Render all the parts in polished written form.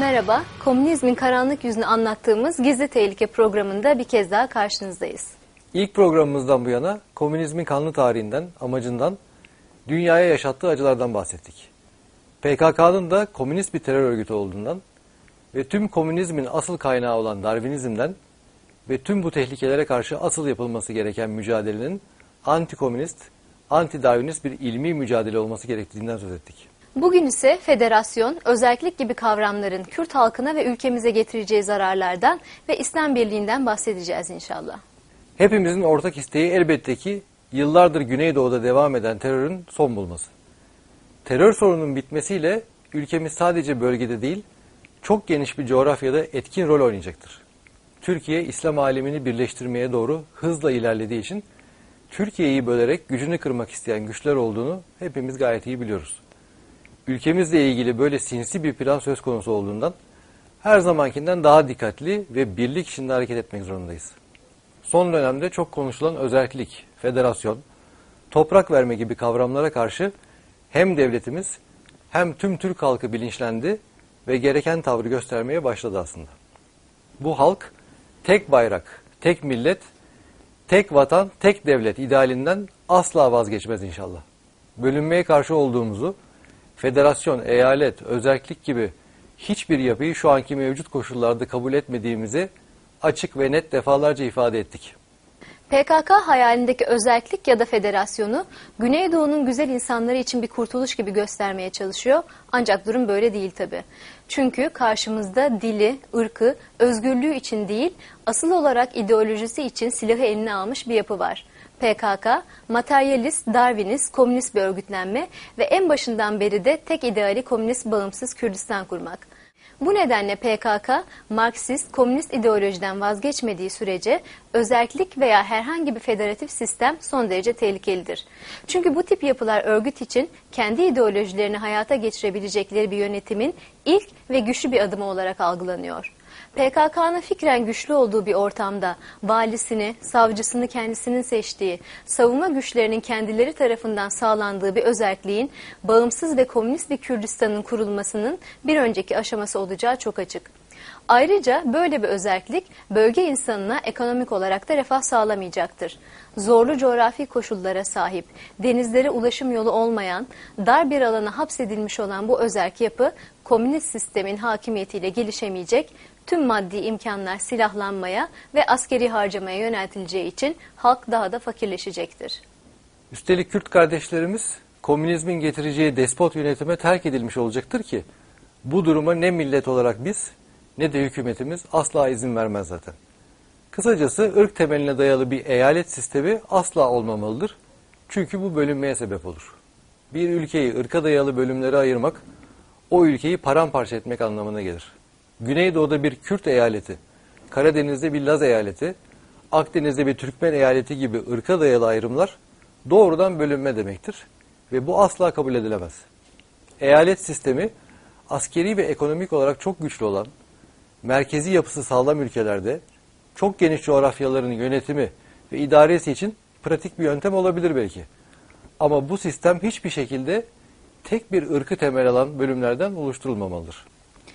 Merhaba, komünizmin karanlık yüzünü anlattığımız Gizli Tehlike programında bir kez daha karşınızdayız. İlk programımızdan bu yana komünizmin kanlı tarihinden, amacından, dünyaya yaşattığı acılardan bahsettik. PKK'nın da komünist bir terör örgütü olduğundan ve tüm komünizmin asıl kaynağı olan Darwinizm'den ve tüm bu tehlikelere karşı asıl yapılması gereken mücadelenin anti-komünist, anti-Darwinist bir ilmi mücadele olması gerektiğinden söz ettik. Bugün ise federasyon, özerklik gibi kavramların Kürt halkına ve ülkemize getireceği zararlardan ve İslam birliğinden bahsedeceğiz inşallah. Hepimizin ortak isteği elbette ki yıllardır Güneydoğu'da devam eden terörün son bulması. Terör sorunun bitmesiyle ülkemiz sadece bölgede değil, çok geniş bir coğrafyada etkin rol oynayacaktır. Türkiye, İslam alemini birleştirmeye doğru hızla ilerlediği için Türkiye'yi bölerek gücünü kırmak isteyen güçler olduğunu hepimiz gayet iyi biliyoruz. Ülkemizle ilgili böyle sinsi bir plan söz konusu olduğundan her zamankinden daha dikkatli ve birlik içinde hareket etmek zorundayız. Son dönemde çok konuşulan özerklik, federasyon, toprak verme gibi kavramlara karşı hem devletimiz hem tüm Türk halkı bilinçlendi ve gereken tavrı göstermeye başladı aslında. Bu halk tek bayrak, tek millet, tek vatan, tek devlet idealinden asla vazgeçmez inşallah. Bölünmeye karşı olduğumuzu, federasyon, eyalet, özerklik gibi hiçbir yapıyı şu anki mevcut koşullarda kabul etmediğimizi açık ve net defalarca ifade ettik. PKK hayalindeki özerklik ya da federasyonu Güneydoğu'nun güzel insanları için bir kurtuluş gibi göstermeye çalışıyor. Ancak durum böyle değil tabii. Çünkü karşımızda dili, ırkı, özgürlüğü için değil, asıl olarak ideolojisi için silahı eline almış bir yapı var. PKK, materyalist, Darwinist, komünist bir örgütlenme ve en başından beri de tek ideali komünist bağımsız Kürdistan kurmak. Bu nedenle PKK, Marksist, komünist ideolojiden vazgeçmediği sürece özerklik veya herhangi bir federatif sistem son derece tehlikelidir. Çünkü bu tip yapılar örgüt için kendi ideolojilerini hayata geçirebilecekleri bir yönetimin ilk ve güçlü bir adımı olarak algılanıyor. PKK'nın fikren güçlü olduğu bir ortamda valisini, savcısını kendisinin seçtiği, savunma güçlerinin kendileri tarafından sağlandığı bir özerkliğin bağımsız ve komünist bir Kürdistan'ın kurulmasının bir önceki aşaması olacağı çok açık. Ayrıca böyle bir özerklik bölge insanına ekonomik olarak da refah sağlamayacaktır. Zorlu coğrafi koşullara sahip, denizlere ulaşım yolu olmayan, dar bir alana hapsedilmiş olan bu özerk yapı komünist sistemin hakimiyetiyle gelişemeyecek, tüm maddi imkanlar silahlanmaya ve askeri harcamaya yöneltileceği için halk daha da fakirleşecektir. Üstelik Kürt kardeşlerimiz komünizmin getireceği despot yönetime terk edilmiş olacaktır ki bu duruma ne millet olarak biz ne de hükümetimiz asla izin vermez zaten. Kısacası ırk temeline dayalı bir eyalet sistemi asla olmamalıdır. Çünkü bu bölünmeye sebep olur. Bir ülkeyi ırka dayalı bölümlere ayırmak o ülkeyi paramparça etmek anlamına gelir. Güneydoğu'da bir Kürt eyaleti, Karadeniz'de bir Laz eyaleti, Akdeniz'de bir Türkmen eyaleti gibi ırka dayalı ayrımlar doğrudan bölünme demektir ve bu asla kabul edilemez. Eyalet sistemi askeri ve ekonomik olarak çok güçlü olan, merkezi yapısı sağlam ülkelerde çok geniş coğrafyaların yönetimi ve idaresi için pratik bir yöntem olabilir belki. Ama bu sistem hiçbir şekilde tek bir ırkı temel alan bölümlerden oluşturulmamalıdır.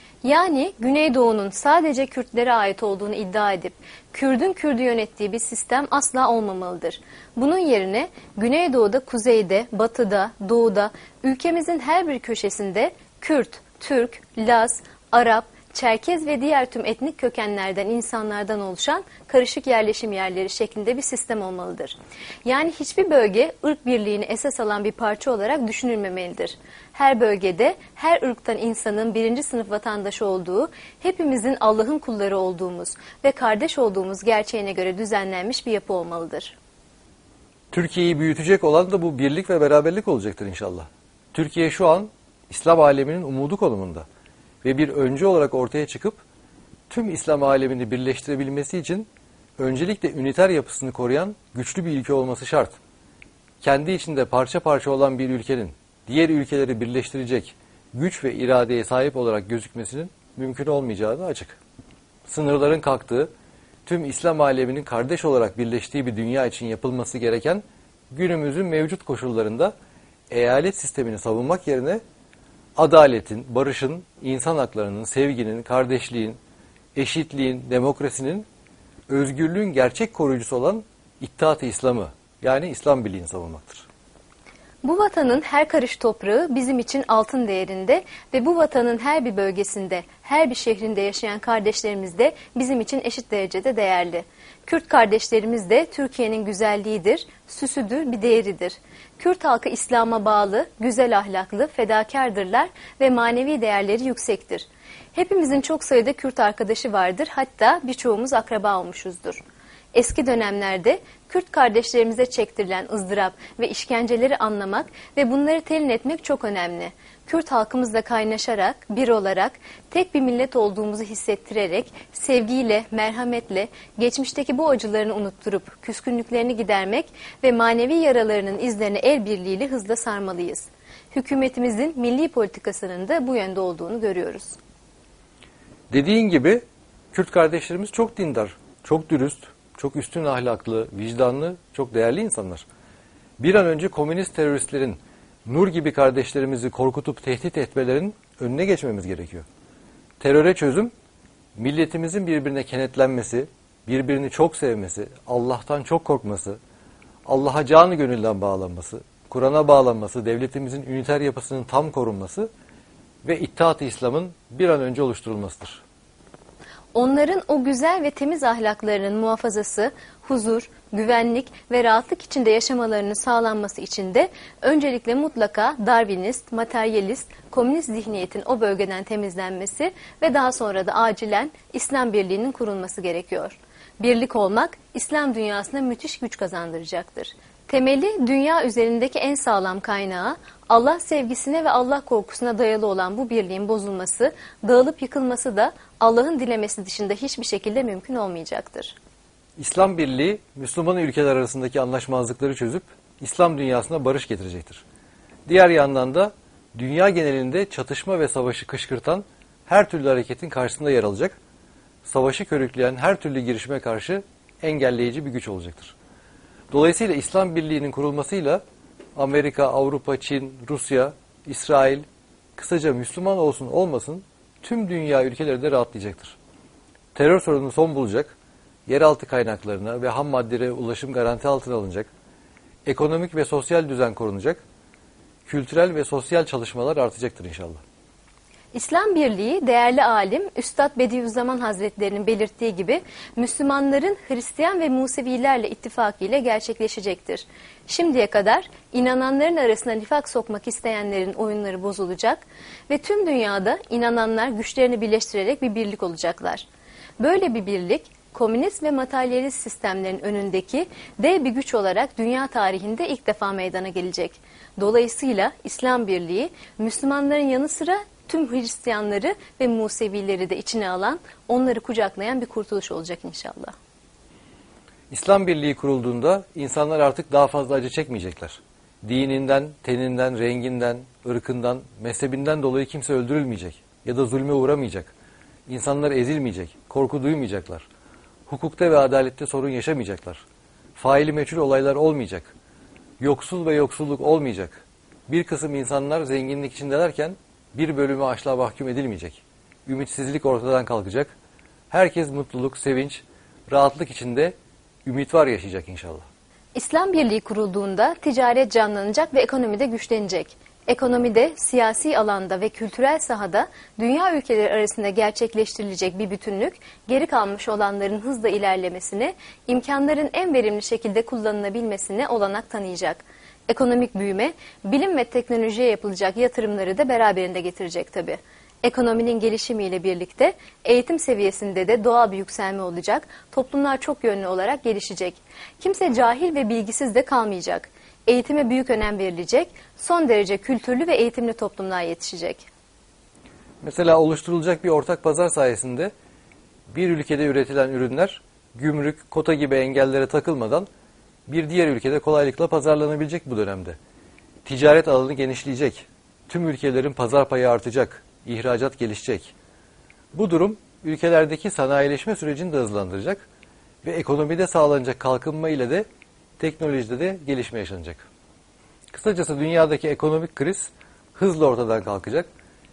Yani Güneydoğu'nun sadece Kürtlere ait olduğunu iddia edip Kürdün Kürdü yönettiği bir sistem asla olmamalıdır. Bunun yerine Güneydoğu'da, kuzeyde, batıda, doğuda, ülkemizin her bir köşesinde Kürt, Türk, Laz, Arap, Çerkez ve diğer tüm etnik kökenlerden insanlardan oluşan karışık yerleşim yerleri şeklinde bir sistem olmalıdır. Yani hiçbir bölge ırk birliğini esas alan bir parça olarak düşünülmemelidir. Her bölgede her ırktan insanın birinci sınıf vatandaşı olduğu, hepimizin Allah'ın kulları olduğumuz ve kardeş olduğumuz gerçeğine göre düzenlenmiş bir yapı olmalıdır. Türkiye'yi büyütecek olan da bu birlik ve beraberlik olacaktır inşallah. Türkiye şu an İslam aleminin umudu konumunda. Ve bir öncü olarak ortaya çıkıp tüm İslam alemini birleştirebilmesi için öncelikle üniter yapısını koruyan güçlü bir ülke olması şart. Kendi içinde parça parça olan bir ülkenin diğer ülkeleri birleştirecek güç ve iradeye sahip olarak gözükmesinin mümkün olmayacağı da açık. Sınırların kalktığı, tüm İslam aleminin kardeş olarak birleştiği bir dünya için yapılması gereken günümüzün mevcut koşullarında eyalet sistemini savunmak yerine adaletin, barışın, insan haklarının, sevginin, kardeşliğin, eşitliğin, demokrasinin, özgürlüğün gerçek koruyucusu olan İttihat-ı İslam'ı, yani İslam Birliği'ni savunmaktır. Bu vatanın her karış toprağı bizim için altın değerinde ve bu vatanın her bir bölgesinde, her bir şehrinde yaşayan kardeşlerimiz de bizim için eşit derecede değerli. Kürt kardeşlerimiz de Türkiye'nin güzelliğidir, süsüdür, bir değeridir. Kürt halkı İslam'a bağlı, güzel ahlaklı, fedakardırlar ve manevi değerleri yüksektir. Hepimizin çok sayıda Kürt arkadaşı vardır, hatta birçoğumuz akraba olmuşuzdur. Eski dönemlerde Kürt kardeşlerimize çektirilen ızdırap ve işkenceleri anlamak ve bunları telin etmek çok önemli. Kürt halkımızla kaynaşarak, bir olarak, tek bir millet olduğumuzu hissettirerek, sevgiyle, merhametle, geçmişteki bu acılarını unutturup, küskünlüklerini gidermek ve manevi yaralarının izlerini el birliğiyle hızla sarmalıyız. Hükümetimizin milli politikasının da bu yönde olduğunu görüyoruz. Dediğin gibi Kürt kardeşlerimiz çok dindar, çok dürüst, çok üstün ahlaklı, vicdanlı, çok değerli insanlar. Bir an önce komünist teröristlerin Nur gibi kardeşlerimizi korkutup tehdit etmelerinin önüne geçmemiz gerekiyor. Teröre çözüm, milletimizin birbirine kenetlenmesi, birbirini çok sevmesi, Allah'tan çok korkması, Allah'a canı gönülden bağlanması, Kur'an'a bağlanması, devletimizin üniter yapısının tam korunması ve İttihat-ı İslam'ın bir an önce oluşturulmasıdır. Onların o güzel ve temiz ahlaklarının muhafazası, huzur, güvenlik ve rahatlık içinde yaşamalarının sağlanması için de öncelikle mutlaka Darwinist, materyalist, komünist zihniyetin o bölgeden temizlenmesi ve daha sonra da acilen İslam Birliği'nin kurulması gerekiyor. Birlik olmak İslam dünyasına müthiş güç kazandıracaktır. Temeli dünya üzerindeki en sağlam kaynağı Allah sevgisine ve Allah korkusuna dayalı olan bu birliğin bozulması, dağılıp yıkılması da Allah'ın dilemesi dışında hiçbir şekilde mümkün olmayacaktır. İslam Birliği, Müslüman ülkeler arasındaki anlaşmazlıkları çözüp İslam dünyasına barış getirecektir. Diğer yandan da dünya genelinde çatışma ve savaşı kışkırtan her türlü hareketin karşısında yer alacak, savaşı körükleyen her türlü girişime karşı engelleyici bir güç olacaktır. Dolayısıyla İslam Birliği'nin kurulmasıyla Amerika, Avrupa, Çin, Rusya, İsrail, kısaca Müslüman olsun olmasın tüm dünya ülkeleri de rahatlayacaktır. Terör sorunu son bulacak, yeraltı kaynaklarına ve ham maddelere ulaşım garanti altına alınacak, ekonomik ve sosyal düzen korunacak, kültürel ve sosyal çalışmalar artacaktır inşallah. İslam Birliği değerli alim Üstad Bediüzzaman Hazretleri'nin belirttiği gibi Müslümanların Hristiyan ve Musevilerle ittifakı ile gerçekleşecektir. Şimdiye kadar inananların arasına nifak sokmak isteyenlerin oyunları bozulacak ve tüm dünyada inananlar güçlerini birleştirerek bir birlik olacaklar. Böyle bir birlik komünist ve materyalist sistemlerin önündeki dev bir güç olarak dünya tarihinde ilk defa meydana gelecek. Dolayısıyla İslam Birliği Müslümanların yanı sıra tüm Hristiyanları ve Musevileri de içine alan, onları kucaklayan bir kurtuluş olacak inşallah. İslam Birliği kurulduğunda insanlar artık daha fazla acı çekmeyecekler. Dininden, teninden, renginden, ırkından, mezhebinden dolayı kimse öldürülmeyecek ya da zulme uğramayacak. İnsanlar ezilmeyecek, korku duymayacaklar. Hukukta ve adalette sorun yaşamayacaklar. Faili meçhul olaylar olmayacak. Yoksul ve yoksulluk olmayacak. Bir kısım insanlar zenginlik içindelerken bir bölümü açlığa mahkum edilmeyecek. Ümitsizlik ortadan kalkacak. Herkes mutluluk, sevinç, rahatlık içinde ümit var yaşayacak inşallah. İslam Birliği kurulduğunda ticaret canlanacak ve ekonomide güçlenecek. Ekonomide, siyasi alanda ve kültürel sahada dünya ülkeleri arasında gerçekleştirilecek bir bütünlük, geri kalmış olanların hızla ilerlemesine, imkanların en verimli şekilde kullanılabilmesine olanak tanıyacak. Ekonomik büyüme, bilim ve teknolojiye yapılacak yatırımları da beraberinde getirecek tabii. Ekonominin gelişimiyle birlikte eğitim seviyesinde de doğal bir yükselme olacak, toplumlar çok yönlü olarak gelişecek. Kimse cahil ve bilgisiz de kalmayacak. Eğitime büyük önem verilecek, son derece kültürlü ve eğitimli toplumlar yetişecek. Mesela oluşturulacak bir ortak pazar sayesinde bir ülkede üretilen ürünler gümrük, kota gibi engellere takılmadan bir diğer ülkede kolaylıkla pazarlanabilecek bu dönemde. Ticaret alanı genişleyecek, tüm ülkelerin pazar payı artacak, ihracat gelişecek. Bu durum ülkelerdeki sanayileşme sürecini de hızlandıracak ve ekonomide sağlanacak kalkınma ile de teknolojide de gelişme yaşanacak. Kısacası dünyadaki ekonomik kriz hızla ortadan kalkacak.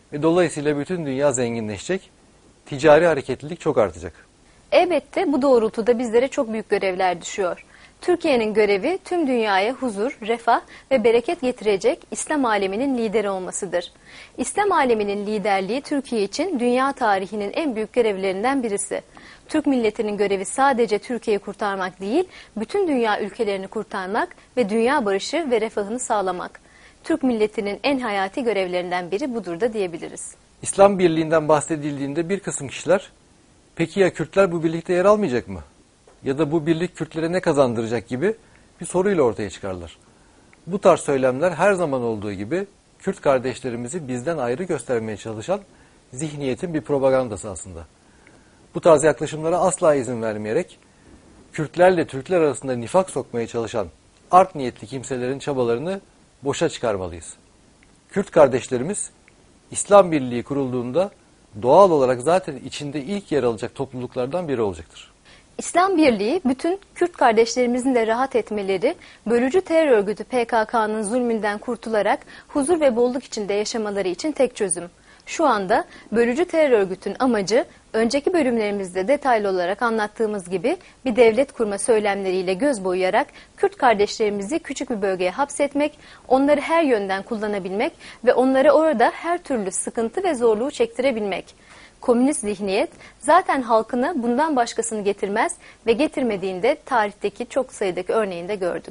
ve dolayısıyla bütün dünya zenginleşecek, ticari hareketlilik çok artacak. Elbette bu doğrultuda bizlere çok büyük görevler düşüyor. Türkiye'nin görevi tüm dünyaya huzur, refah ve bereket getirecek İslam aleminin lideri olmasıdır. İslam aleminin liderliği Türkiye için dünya tarihinin en büyük görevlerinden birisi. Türk milletinin görevi sadece Türkiye'yi kurtarmak değil, bütün dünya ülkelerini kurtarmak ve dünya barışı ve refahını sağlamak. Türk milletinin en hayati görevlerinden biri budur da diyebiliriz. İslam birliğinden bahsedildiğinde bir kısım kişiler, peki ya Kürtler bu birlikte yer almayacak mı? Ya da bu birlik Kürtlere ne kazandıracak gibi bir soruyla ortaya çıkarlar. Bu tarz söylemler her zaman olduğu gibi Kürt kardeşlerimizi bizden ayrı göstermeye çalışan zihniyetin bir propagandası aslında. Bu tarz yaklaşımlara asla izin vermeyerek Kürtlerle Türkler arasında nifak sokmaya çalışan art niyetli kimselerin çabalarını boşa çıkarmalıyız. Kürt kardeşlerimiz İslam Birliği kurulduğunda doğal olarak zaten içinde ilk yer alacak topluluklardan biri olacaktır. İslam Birliği bütün Kürt kardeşlerimizin de rahat etmeleri, bölücü terör örgütü PKK'nın zulmünden kurtularak huzur ve bolluk içinde yaşamaları için tek çözüm. Şu anda bölücü terör örgütün amacı önceki bölümlerimizde detaylı olarak anlattığımız gibi bir devlet kurma söylemleriyle göz boyayarak Kürt kardeşlerimizi küçük bir bölgeye hapsetmek, onları her yönden kullanabilmek ve onları orada her türlü sıkıntı ve zorluğu çektirebilmek. Komünist zihniyet zaten halkına bundan başkasını getirmez ve getirmediğinde tarihteki çok sayıdaki örneğinde gördük.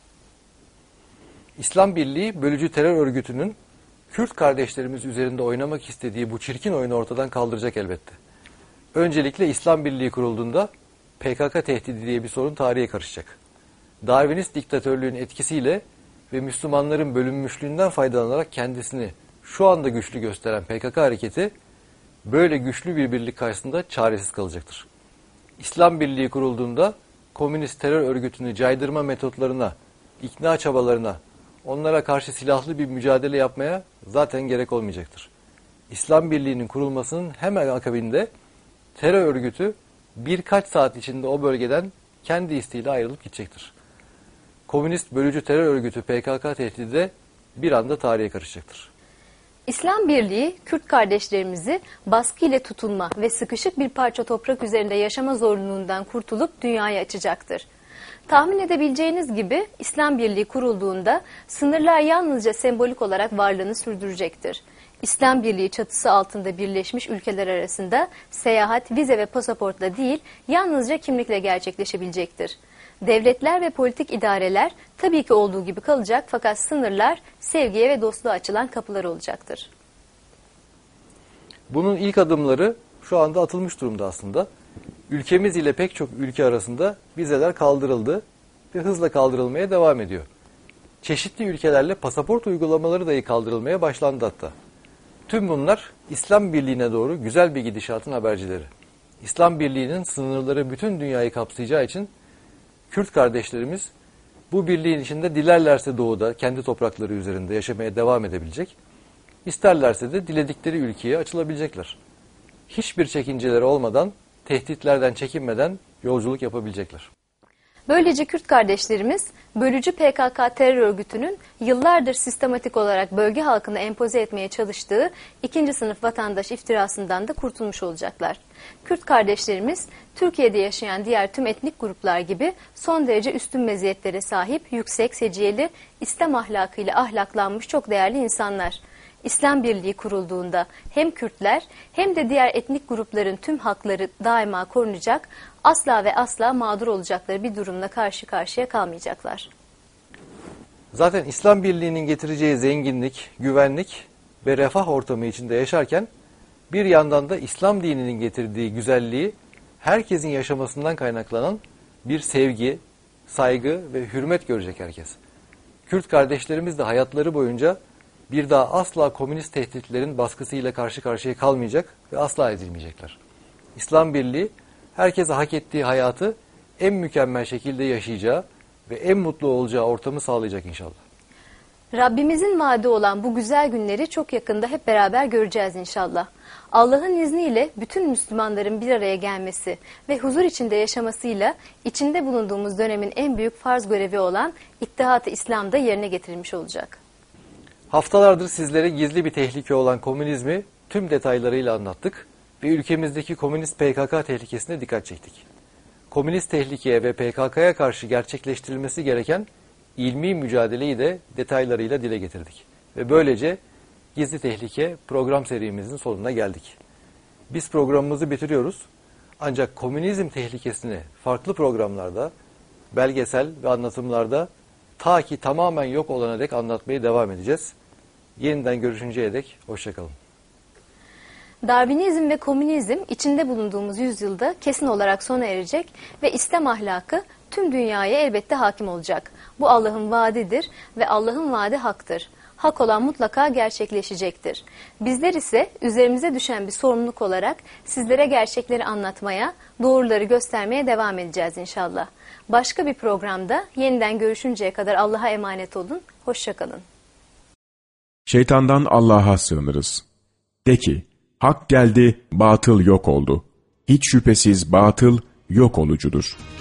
İslam Birliği bölücü terör örgütünün Kürt kardeşlerimiz üzerinde oynamak istediği bu çirkin oyunu ortadan kaldıracak elbette. Öncelikle İslam Birliği kurulduğunda PKK tehdidi diye bir sorun tarihe karışacak. Darwinist diktatörlüğün etkisiyle ve Müslümanların bölünmüşlüğünden faydalanarak kendisini şu anda güçlü gösteren PKK hareketi böyle güçlü bir birlik karşısında çaresiz kalacaktır. İslam Birliği kurulduğunda komünist terör örgütünü caydırma metotlarına, ikna çabalarına, onlara karşı silahlı bir mücadele yapmaya zaten gerek olmayacaktır. İslam Birliği'nin kurulmasının hemen akabinde terör örgütü birkaç saat içinde o bölgeden kendi isteğiyle ayrılıp gidecektir. Komünist bölücü terör örgütü PKK tehdidi de bir anda tarihe karışacaktır. İslam Birliği, Kürt kardeşlerimizi baskı ile tutulma ve sıkışık bir parça toprak üzerinde yaşama zorunluluğundan kurtulup dünyaya açacaktır. Tahmin edebileceğiniz gibi İslam Birliği kurulduğunda sınırlar yalnızca sembolik olarak varlığını sürdürecektir. İslam Birliği çatısı altında birleşmiş ülkeler arasında seyahat, vize ve pasaportla değil, yalnızca kimlikle gerçekleşebilecektir. Devletler ve politik idareler tabii ki olduğu gibi kalacak fakat sınırlar sevgiye ve dostluğa açılan kapılar olacaktır. Bunun ilk adımları şu anda atılmış durumda aslında. Ülkemiz ile pek çok ülke arasında vizeler kaldırıldı ve hızla kaldırılmaya devam ediyor. Çeşitli ülkelerle pasaport uygulamaları dahi kaldırılmaya başlandı hatta. Tüm bunlar İslam Birliği'ne doğru güzel bir gidişatın habercileri. İslam Birliği'nin sınırları bütün dünyayı kapsayacağı için Kürt kardeşlerimiz bu birliğin içinde dilerlerse doğuda kendi toprakları üzerinde yaşamaya devam edebilecek, isterlerse de diledikleri ülkeye açılabilecekler. Hiçbir çekinceleri olmadan, tehditlerden çekinmeden yolculuk yapabilecekler. Böylece Kürt kardeşlerimiz bölücü PKK terör örgütünün yıllardır sistematik olarak bölge halkına empoze etmeye çalıştığı ikinci sınıf vatandaş iftirasından da kurtulmuş olacaklar. Kürt kardeşlerimiz Türkiye'de yaşayan diğer tüm etnik gruplar gibi son derece üstün meziyetlere sahip, yüksek, seciyeli, İslam ahlakıyla ahlaklanmış çok değerli insanlar. İslam Birliği kurulduğunda hem Kürtler hem de diğer etnik grupların tüm hakları daima korunacak, asla ve asla mağdur olacakları bir durumla karşı karşıya kalmayacaklar. Zaten İslam Birliği'nin getireceği zenginlik, güvenlik ve refah ortamı içinde yaşarken bir yandan da İslam dininin getirdiği güzelliği herkesin yaşamasından kaynaklanan bir sevgi, saygı ve hürmet görecek herkes. Kürt kardeşlerimiz de hayatları boyunca bir daha asla komünist tehditlerin baskısıyla karşı karşıya kalmayacak ve asla ezilmeyecekler. İslam Birliği herkese hak ettiği hayatı en mükemmel şekilde yaşayacağı ve en mutlu olacağı ortamı sağlayacak inşallah. Rabbimizin vaadi olan bu güzel günleri çok yakında hep beraber göreceğiz inşallah. Allah'ın izniyle bütün Müslümanların bir araya gelmesi ve huzur içinde yaşamasıyla içinde bulunduğumuz dönemin en büyük farz görevi olan İttihat-ı İslam'da yerine getirilmiş olacak. Haftalardır sizlere gizli bir tehlike olan komünizmi tüm detaylarıyla anlattık ve ülkemizdeki komünist PKK tehlikesine dikkat çektik. Komünist tehlikeye ve PKK'ya karşı gerçekleştirilmesi gereken ilmi mücadeleyi de detaylarıyla dile getirdik. Ve böylece Gizli Tehlike program serimizin sonuna geldik. Biz programımızı bitiriyoruz. Ancak komünizm tehlikesini farklı programlarda, belgesel ve anlatımlarda ta ki tamamen yok olana dek anlatmaya devam edeceğiz. Yeniden görüşünceye dek hoşçakalın. Darwinizm ve komünizm içinde bulunduğumuz yüzyılda kesin olarak sona erecek ve İslam ahlakı tüm dünyaya elbette hakim olacak. Bu Allah'ın vaadidir ve Allah'ın vaadi haktır. Hak olan mutlaka gerçekleşecektir. Bizler ise üzerimize düşen bir sorumluluk olarak sizlere gerçekleri anlatmaya, doğruları göstermeye devam edeceğiz inşallah. Başka bir programda yeniden görüşünceye kadar Allah'a emanet olun. Hoşça kalın. Şeytandan Allah'a sığınırız. De ki, hak geldi, batıl yok oldu. Hiç şüphesiz batıl yok olucudur.